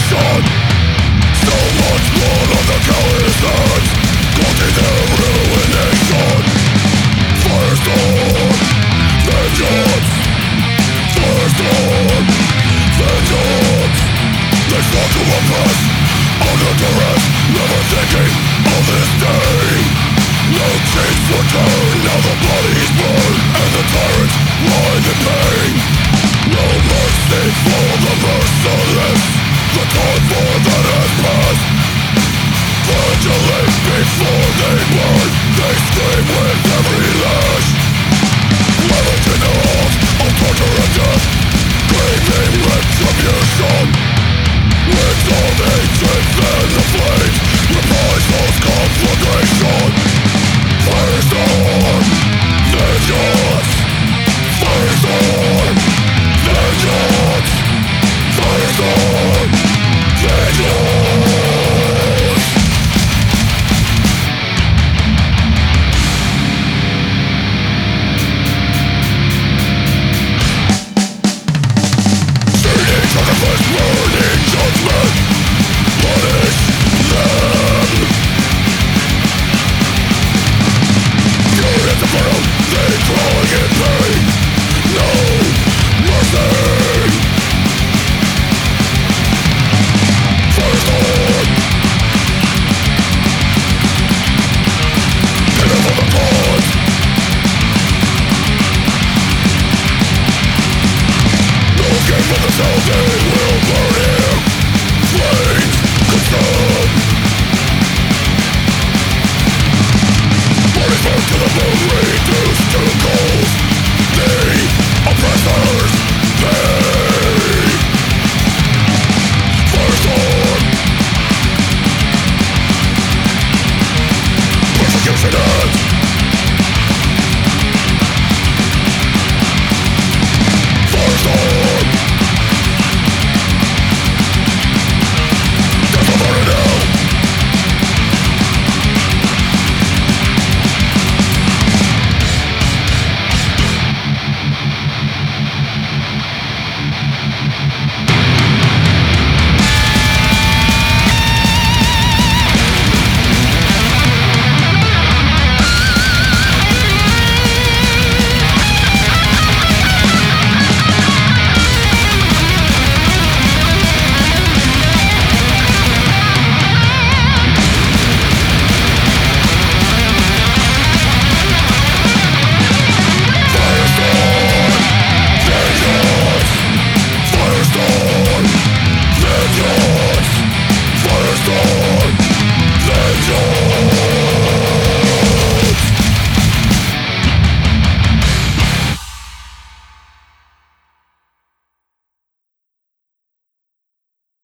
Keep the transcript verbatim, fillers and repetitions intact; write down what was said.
nation. So much blood on the callous hands, causing their ruination. Firestorm, vengeance. Firestorm, vengeance. They fought to oppress, under duress, never thinking of this day. No chains were turned, now the bodies burn, and the tyrants writhe in pain. No mercy for the merciless, the time for that has passed. Flagellate before they burn, they scream with every lash. Ravaged in the halls of torture and death, craving retribution. With all